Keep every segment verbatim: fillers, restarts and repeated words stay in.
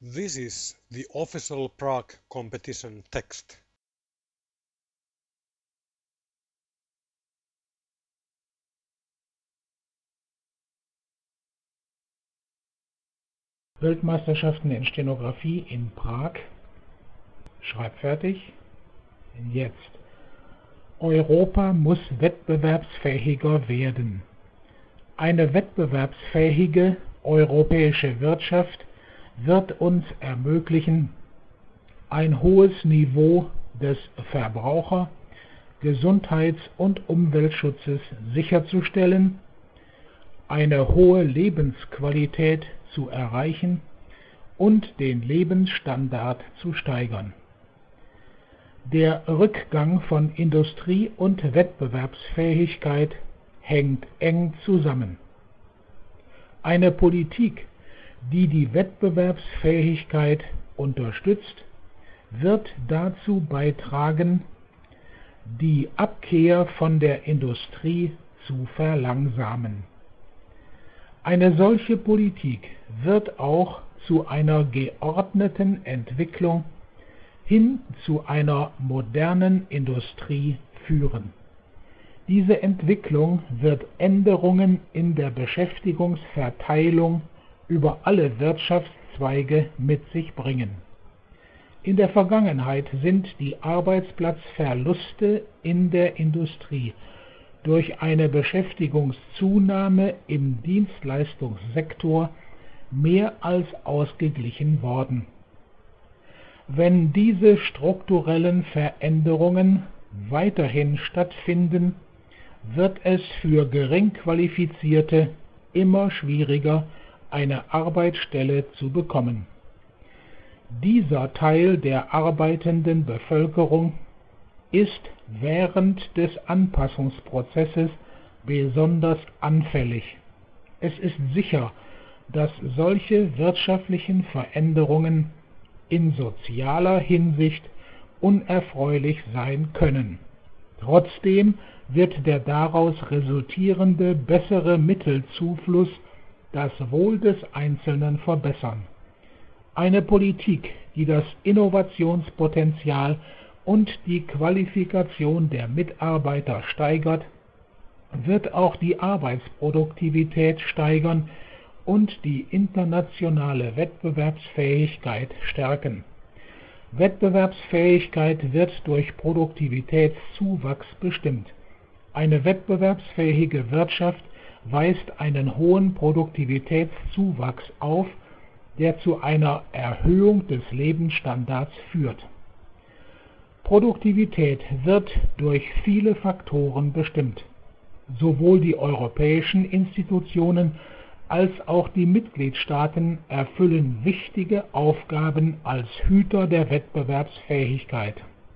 This is the official Prague competition text. Weltmeisterschaften in Stenografie in Prag. Schreibfertig. Jetzt. Europa muss wettbewerbsfähiger werden. Eine wettbewerbsfähige europäische Wirtschaft wird uns ermöglichen, ein hohes Niveau des Verbraucher-, Gesundheits- und Umweltschutzes sicherzustellen, eine hohe Lebensqualität zu erreichen und den Lebensstandard zu steigern. Der Rückgang von Industrie- und Wettbewerbsfähigkeit hängt eng zusammen. Eine Politik, die die Wettbewerbsfähigkeit unterstützt, wird dazu beitragen, die Abkehr von der Industrie zu verlangsamen. Eine solche Politik wird auch zu einer geordneten Entwicklung hin zu einer modernen Industrie führen. Diese Entwicklung wird Änderungen in der Beschäftigungsverteilung über alle Wirtschaftszweige mit sich bringen. In der Vergangenheit sind die Arbeitsplatzverluste in der Industrie durch eine Beschäftigungszunahme im Dienstleistungssektor mehr als ausgeglichen worden. Wenn diese strukturellen Veränderungen weiterhin stattfinden, wird es für Geringqualifizierte immer schwieriger, eine Arbeitsstelle zu bekommen. Dieser Teil der arbeitenden Bevölkerung ist während des Anpassungsprozesses besonders anfällig. Es ist sicher, dass solche wirtschaftlichen Veränderungen in sozialer Hinsicht unerfreulich sein können. Trotzdem wird der daraus resultierende bessere Mittelzufluss das Wohl des Einzelnen verbessern. Eine Politik, die das Innovationspotenzial und die Qualifikation der Mitarbeiter steigert, wird auch die Arbeitsproduktivität steigern und die internationale Wettbewerbsfähigkeit stärken. Wettbewerbsfähigkeit wird durch Produktivitätszuwachs bestimmt. Eine wettbewerbsfähige Wirtschaft weist einen hohen Produktivitätszuwachs auf, der zu einer Erhöhung des Lebensstandards führt. Produktivität wird durch viele Faktoren bestimmt. Sowohl die europäischen Institutionen als auch die Mitgliedstaaten erfüllen wichtige Aufgaben als Hüter der Wettbewerbsfähigkeit.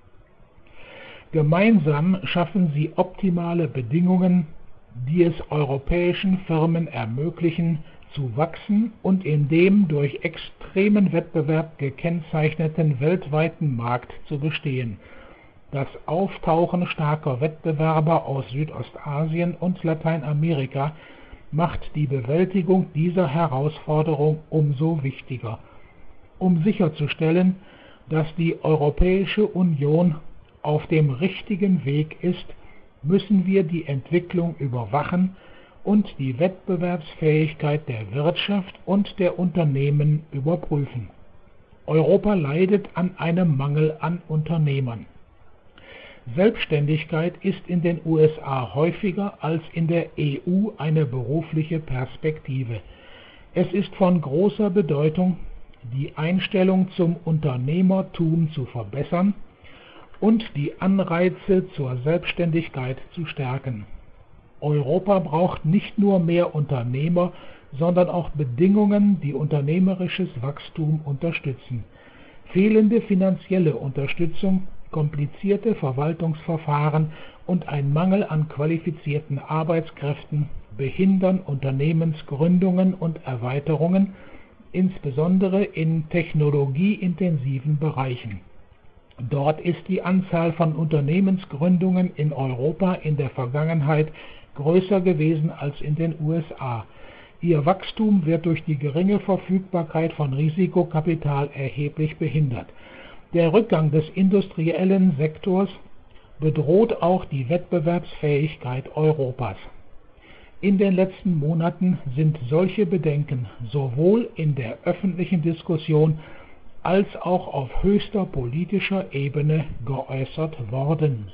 Gemeinsam schaffen sie optimale Bedingungen, die es europäischen Firmen ermöglichen, zu wachsen und in dem durch extremen Wettbewerb gekennzeichneten weltweiten Markt zu bestehen. Das Auftauchen starker Wettbewerber aus Südostasien und Lateinamerika macht die Bewältigung dieser Herausforderung umso wichtiger. Um sicherzustellen, dass die Europäische Union auf dem richtigen Weg ist, müssen wir die Entwicklung überwachen und die Wettbewerbsfähigkeit der Wirtschaft und der Unternehmen überprüfen. Europa leidet an einem Mangel an Unternehmern. Selbstständigkeit ist in den U S A häufiger als in der E U eine berufliche Perspektive. Es ist von großer Bedeutung, die Einstellung zum Unternehmertum zu verbessern und die Anreize zur Selbstständigkeit zu stärken. Europa braucht nicht nur mehr Unternehmer, sondern auch Bedingungen, die unternehmerisches Wachstum unterstützen. Fehlende finanzielle Unterstützung, komplizierte Verwaltungsverfahren und ein Mangel an qualifizierten Arbeitskräften behindern Unternehmensgründungen und Erweiterungen, insbesondere in technologieintensiven Bereichen. Dort ist die Anzahl von Unternehmensgründungen in Europa in der Vergangenheit größer gewesen als in den U S A. Ihr Wachstum wird durch die geringe Verfügbarkeit von Risikokapital erheblich behindert. Der Rückgang des industriellen Sektors bedroht auch die Wettbewerbsfähigkeit Europas. In den letzten Monaten sind solche Bedenken sowohl in der öffentlichen Diskussion als auch auf höchster politischer Ebene geäußert worden.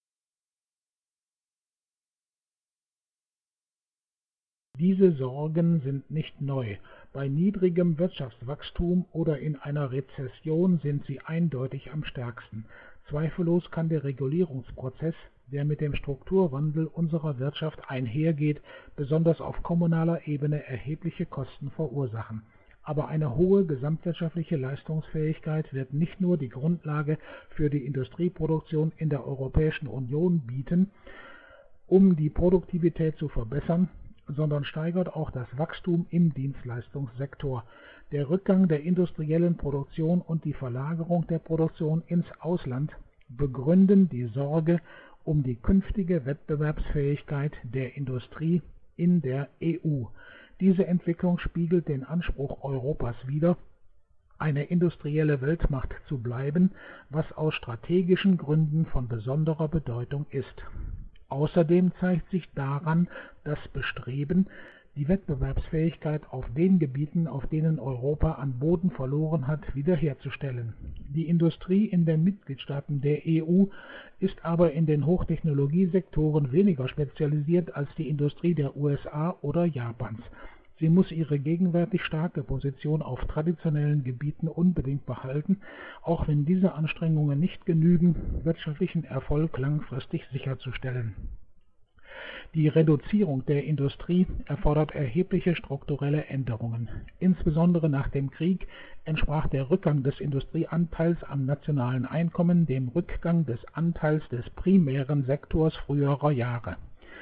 Diese Sorgen sind nicht neu. Bei niedrigem Wirtschaftswachstum oder in einer Rezession sind sie eindeutig am stärksten. Zweifellos kann der Regulierungsprozess, der mit dem Strukturwandel unserer Wirtschaft einhergeht, besonders auf kommunaler Ebene erhebliche Kosten verursachen. Aber eine hohe gesamtwirtschaftliche Leistungsfähigkeit wird nicht nur die Grundlage für die Industrieproduktion in der Europäischen Union bieten, um die Produktivität zu verbessern, sondern steigert auch das Wachstum im Dienstleistungssektor. Der Rückgang der industriellen Produktion und die Verlagerung der Produktion ins Ausland begründen die Sorge um die künftige Wettbewerbsfähigkeit der Industrie in der E U. Diese Entwicklung spiegelt den Anspruch Europas wider, eine industrielle Weltmacht zu bleiben, was aus strategischen Gründen von besonderer Bedeutung ist. Außerdem zeigt sich daran das Bestreben, die Wettbewerbsfähigkeit auf den Gebieten, auf denen Europa an Boden verloren hat, wiederherzustellen. Die Industrie in den Mitgliedstaaten der E U ist aber in den Hochtechnologiesektoren weniger spezialisiert als die Industrie der U S A oder Japans. Sie muss ihre gegenwärtig starke Position auf traditionellen Gebieten unbedingt behalten, auch wenn diese Anstrengungen nicht genügen, wirtschaftlichen Erfolg langfristig sicherzustellen. Die Reduzierung der Industrie erfordert erhebliche strukturelle Änderungen. Insbesondere nach dem Krieg entsprach der Rückgang des Industrieanteils am nationalen Einkommen dem Rückgang des Anteils des primären Sektors früherer Jahre.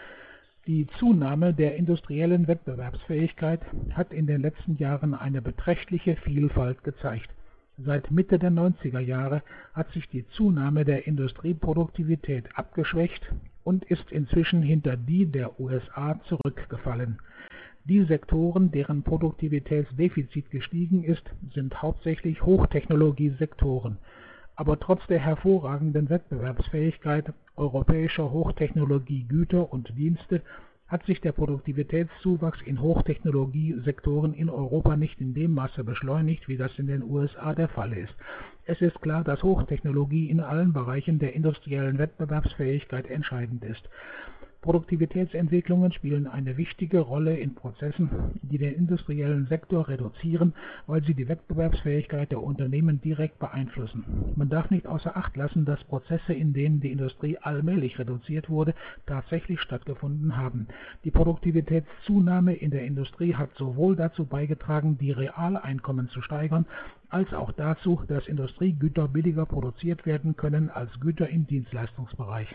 Die Zunahme der industriellen Wettbewerbsfähigkeit hat in den letzten Jahren eine beträchtliche Vielfalt gezeigt. Seit Mitte der neunziger Jahre hat sich die Zunahme der Industrieproduktivität abgeschwächt und ist inzwischen hinter die der U S A zurückgefallen. Die Sektoren, deren Produktivitätsdefizit gestiegen ist, sind hauptsächlich Hochtechnologiesektoren. Aber trotz der hervorragenden Wettbewerbsfähigkeit europäischer Hochtechnologiegüter und Dienste hat sich der Produktivitätszuwachs in Hochtechnologiesektoren in Europa nicht in dem Maße beschleunigt, wie das in den U S A der Fall ist. Es ist klar, dass Hochtechnologie in allen Bereichen der industriellen Wettbewerbsfähigkeit entscheidend ist. Produktivitätsentwicklungen spielen eine wichtige Rolle in Prozessen, die den industriellen Sektor reduzieren, weil sie die Wettbewerbsfähigkeit der Unternehmen direkt beeinflussen. Man darf nicht außer Acht lassen, dass Prozesse, in denen die Industrie allmählich reduziert wurde, tatsächlich stattgefunden haben. Die Produktivitätszunahme in der Industrie hat sowohl dazu beigetragen, die Realeinkommen zu steigern, als auch dazu, dass Industriegüter billiger produziert werden können als Güter im Dienstleistungsbereich.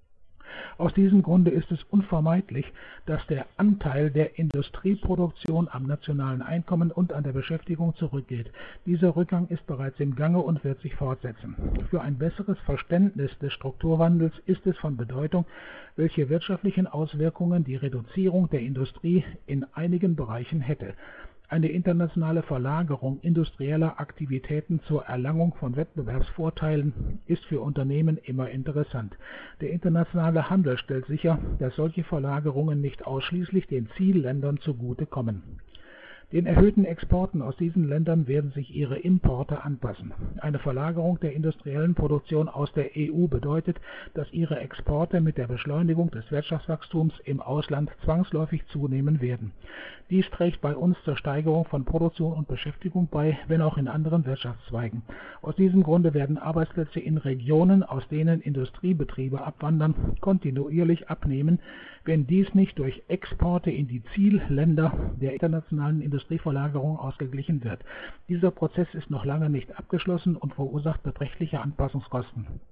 Aus diesem Grunde ist es unvermeidlich, dass der Anteil der Industrieproduktion am nationalen Einkommen und an der Beschäftigung zurückgeht. Dieser Rückgang ist bereits im Gange und wird sich fortsetzen. Für ein besseres Verständnis des Strukturwandels ist es von Bedeutung, welche wirtschaftlichen Auswirkungen die Reduzierung der Industrie in einigen Bereichen hätte. Eine internationale Verlagerung industrieller Aktivitäten zur Erlangung von Wettbewerbsvorteilen ist für Unternehmen immer interessant. Der internationale Handel stellt sicher, dass solche Verlagerungen nicht ausschließlich den Zielländern zugutekommen. Den erhöhten Exporten aus diesen Ländern werden sich ihre Importe anpassen. Eine Verlagerung der industriellen Produktion aus der E U bedeutet, dass ihre Exporte mit der Beschleunigung des Wirtschaftswachstums im Ausland zwangsläufig zunehmen werden. Dies trägt bei uns zur Steigerung von Produktion und Beschäftigung bei, wenn auch in anderen Wirtschaftszweigen. Aus diesem Grunde werden Arbeitsplätze in Regionen, aus denen Industriebetriebe abwandern, kontinuierlich abnehmen, wenn dies nicht durch Exporte in die Zielländer der internationalen Industrieverlagerung ausgeglichen wird. Dieser Prozess ist noch lange nicht abgeschlossen und verursacht beträchtliche Anpassungskosten.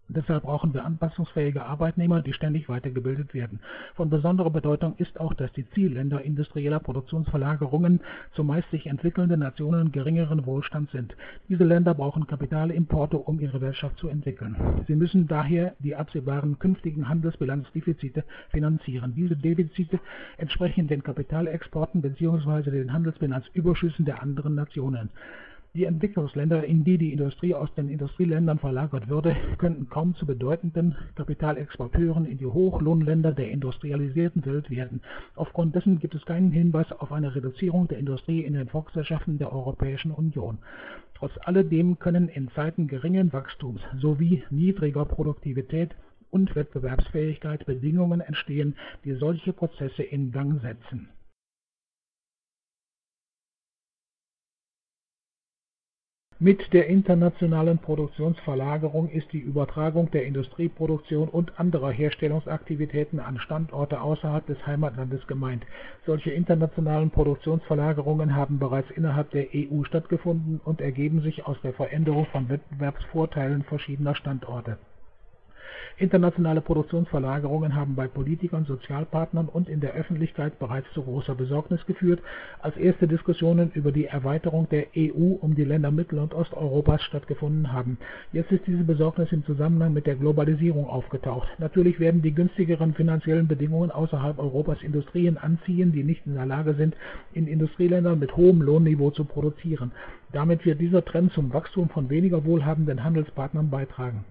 Deshalb brauchen wir anpassungsfähige Arbeitnehmer, die ständig weitergebildet werden. Von besonderer Bedeutung ist auch, dass die Zielländer industrieller Produktionsverlagerungen zumeist sich entwickelnde Nationen geringeren Wohlstands sind. Diese Länder brauchen Kapitalimporte, um ihre Wirtschaft zu entwickeln. Sie müssen daher die absehbaren künftigen Handelsbilanzdefizite finanzieren. Diese Defizite entsprechen den Kapitalexporten bzw. den Handelsbilanzüberschüssen der anderen Nationen. Die Entwicklungsländer, in die die Industrie aus den Industrieländern verlagert würde, könnten kaum zu bedeutenden Kapitalexporteuren in die Hochlohnländer der industrialisierten Welt werden. Aufgrund dessen gibt es keinen Hinweis auf eine Reduzierung der Industrie in den Volkswirtschaften der Europäischen Union. Trotz alledem können in Zeiten geringen Wachstums sowie niedriger Produktivität und Wettbewerbsfähigkeit Bedingungen entstehen, die solche Prozesse in Gang setzen. Mit der internationalen Produktionsverlagerung ist die Übertragung der Industrieproduktion und anderer Herstellungsaktivitäten an Standorte außerhalb des Heimatlandes gemeint. Solche internationalen Produktionsverlagerungen haben bereits innerhalb der E U stattgefunden und ergeben sich aus der Veränderung von Wettbewerbsvorteilen verschiedener Standorte. Internationale Produktionsverlagerungen haben bei Politikern, Sozialpartnern und in der Öffentlichkeit bereits zu großer Besorgnis geführt, als erste Diskussionen über die Erweiterung der E U um die Länder Mittel- und Osteuropas stattgefunden haben. Jetzt ist diese Besorgnis im Zusammenhang mit der Globalisierung aufgetaucht. Natürlich werden die günstigeren finanziellen Bedingungen außerhalb Europas Industrien anziehen, die nicht in der Lage sind, in Industrieländern mit hohem Lohnniveau zu produzieren. Damit wird dieser Trend zum Wachstum von weniger wohlhabenden Handelspartnern beitragen.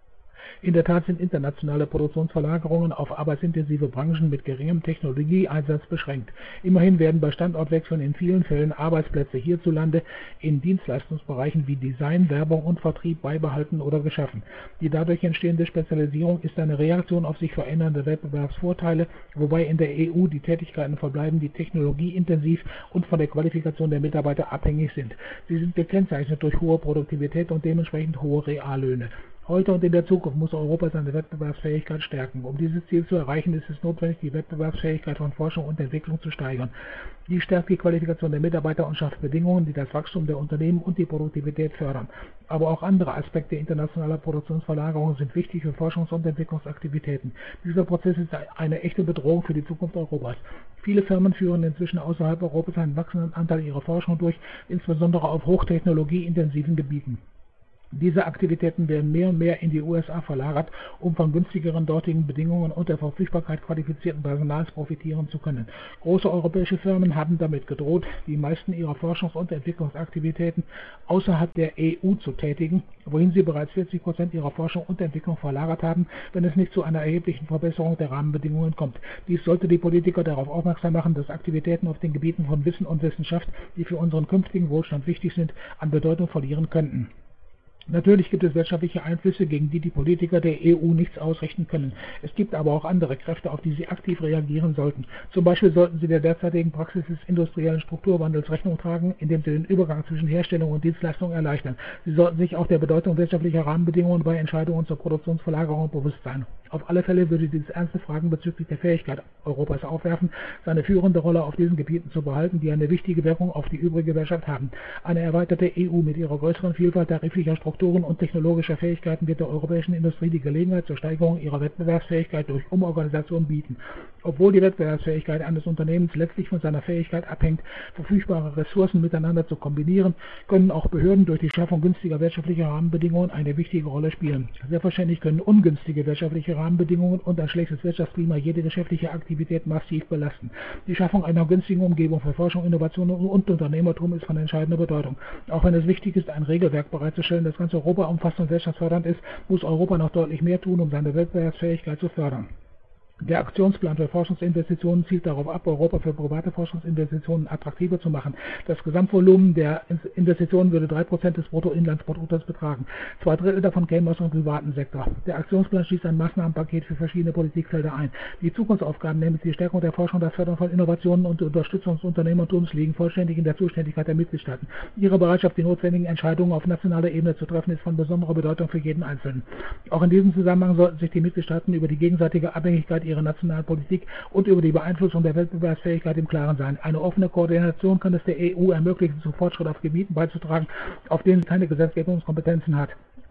In der Tat sind internationale Produktionsverlagerungen auf arbeitsintensive Branchen mit geringem Technologieeinsatz beschränkt. Immerhin werden bei Standortwechseln in vielen Fällen Arbeitsplätze hierzulande in Dienstleistungsbereichen wie Design, Werbung und Vertrieb beibehalten oder geschaffen. Die dadurch entstehende Spezialisierung ist eine Reaktion auf sich verändernde Wettbewerbsvorteile, wobei in der E U die Tätigkeiten verbleiben, die technologieintensiv und von der Qualifikation der Mitarbeiter abhängig sind. Sie sind gekennzeichnet durch hohe Produktivität und dementsprechend hohe Reallöhne. Heute und in der Zukunft muss Europa seine Wettbewerbsfähigkeit stärken. Um dieses Ziel zu erreichen, ist es notwendig, die Wettbewerbsfähigkeit von Forschung und Entwicklung zu steigern. Dies stärkt die Qualifikation der Mitarbeiter und schafft Bedingungen, die das Wachstum der Unternehmen und die Produktivität fördern. Aber auch andere Aspekte internationaler Produktionsverlagerung sind wichtig für Forschungs- und Entwicklungsaktivitäten. Dieser Prozess ist eine echte Bedrohung für die Zukunft Europas. Viele Firmen führen inzwischen außerhalb Europas einen wachsenden Anteil ihrer Forschung durch, insbesondere auf hochtechnologieintensiven Gebieten. Diese Aktivitäten werden mehr und mehr in die U S A verlagert, um von günstigeren dortigen Bedingungen und der Verfügbarkeit qualifizierten Personals profitieren zu können. Große europäische Firmen haben damit gedroht, die meisten ihrer Forschungs- und Entwicklungsaktivitäten außerhalb der E U zu tätigen, wohin sie bereits vierzig Prozent ihrer Forschung und Entwicklung verlagert haben, wenn es nicht zu einer erheblichen Verbesserung der Rahmenbedingungen kommt. Dies sollte die Politiker darauf aufmerksam machen, dass Aktivitäten auf den Gebieten von Wissen und Wissenschaft, die für unseren künftigen Wohlstand wichtig sind, an Bedeutung verlieren könnten. Natürlich gibt es wirtschaftliche Einflüsse, gegen die die Politiker der E U nichts ausrichten können. Es gibt aber auch andere Kräfte, auf die sie aktiv reagieren sollten. Zum Beispiel sollten sie der derzeitigen Praxis des industriellen Strukturwandels Rechnung tragen, indem sie den Übergang zwischen Herstellung und Dienstleistung erleichtern. Sie sollten sich auch der Bedeutung wirtschaftlicher Rahmenbedingungen bei Entscheidungen zur Produktionsverlagerung bewusst sein. Auf alle Fälle würde dies ernste Fragen bezüglich der Fähigkeit Europas aufwerfen, seine führende Rolle auf diesen Gebieten zu behalten, die eine wichtige Wirkung auf die übrige Wirtschaft haben. Eine erweiterte E U mit ihrer größeren Vielfalt tariflicher Strukturen und technologischer Fähigkeiten wird der europäischen Industrie die Gelegenheit zur Steigerung ihrer Wettbewerbsfähigkeit durch Umorganisation bieten. Obwohl die Wettbewerbsfähigkeit eines Unternehmens letztlich von seiner Fähigkeit abhängt, verfügbare Ressourcen miteinander zu kombinieren, können auch Behörden durch die Schaffung günstiger wirtschaftlicher Rahmenbedingungen eine wichtige Rolle spielen. Selbstverständlich können ungünstige wirtschaftliche Rahmenbedingungen und ein schlechtes Wirtschaftsklima jede geschäftliche Aktivität massiv belasten. Die Schaffung einer günstigen Umgebung für Forschung, Innovation und Unternehmertum ist von entscheidender Bedeutung. Auch wenn es wichtig ist, ein Regelwerk bereitzustellen, das ganz Europa umfasst und wirtschaftsfördernd ist, muss Europa noch deutlich mehr tun, um seine Wettbewerbsfähigkeit zu fördern. Der Aktionsplan für Forschungsinvestitionen zielt darauf ab, Europa für private Forschungsinvestitionen attraktiver zu machen. Das Gesamtvolumen der Investitionen würde drei Prozent des Bruttoinlandsproduktes betragen. Zwei Drittel davon kämen aus dem privaten Sektor. Der Aktionsplan schließt ein Maßnahmenpaket für verschiedene Politikfelder ein. Die Zukunftsaufgaben, nämlich die Stärkung der Forschung, das Fördern von Innovationen und die Unterstützung des Unternehmertums, liegen vollständig in der Zuständigkeit der Mitgliedstaaten. Ihre Bereitschaft, die notwendigen Entscheidungen auf nationaler Ebene zu treffen, ist von besonderer Bedeutung für jeden Einzelnen. Auch in diesem Zusammenhang sollten sich die Mitgliedstaaten über die gegenseitige Abhängigkeit ihrer nationalen Politik und über die Beeinflussung der Wettbewerbsfähigkeit im Klaren sein. Eine offene Koordination kann es der E U ermöglichen, zum Fortschritt auf Gebieten beizutragen, auf denen sie keine Gesetzgebungskompetenzen hat.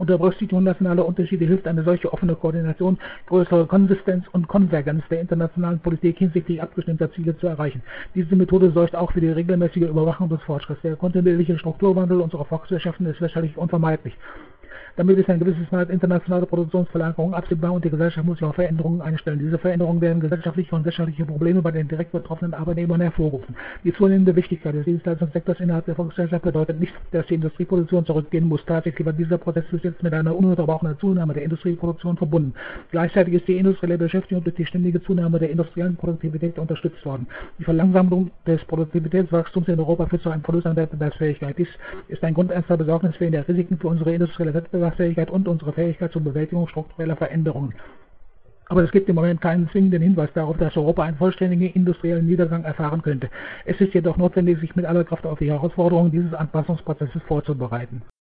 Unter Berücksichtigung nationaler Unterschiede hilft eine solche offene Koordination, größere Konsistenz und Konvergenz der internationalen Politik hinsichtlich abgestimmter Ziele zu erreichen. Diese Methode sorgt auch für die regelmäßige Überwachung des Fortschritts. Der kontinuierliche Strukturwandel unserer Volkswirtschaften ist wirtschaftlich unvermeidlich. Damit ist ein gewisses Maß internationale Produktionsverankerung absehbar und die Gesellschaft muss sich auf Veränderungen einstellen. Diese Veränderungen werden gesellschaftliche und wirtschaftliche Probleme bei den direkt betroffenen Arbeitnehmern hervorrufen. Die zunehmende Wichtigkeit des Dienstleistungssektors innerhalb der Volkswirtschaft bedeutet nicht, dass die Industrieproduktion zurückgehen muss. Tatsächlich war dieser Prozess bis jetzt mit einer ununterbrochenen Zunahme der Industrieproduktion verbunden. Gleichzeitig ist die industrielle Beschäftigung durch die ständige Zunahme der industriellen Produktivität unterstützt worden. Die Verlangsamung des Produktivitätswachstums in Europa führt zu einem Verlust an Wettbewerbsfähigkeit. Dies ist ein Grund ernster Besorgnis wegen der Risiken für unsere industrielle Wettbewerbsfähigkeit und unsere Fähigkeit zur Bewältigung struktureller Veränderungen. Aber es gibt im Moment keinen zwingenden Hinweis darauf, dass Europa einen vollständigen industriellen Niedergang erfahren könnte. Es ist jedoch notwendig, sich mit aller Kraft auf die Herausforderungen dieses Anpassungsprozesses vorzubereiten.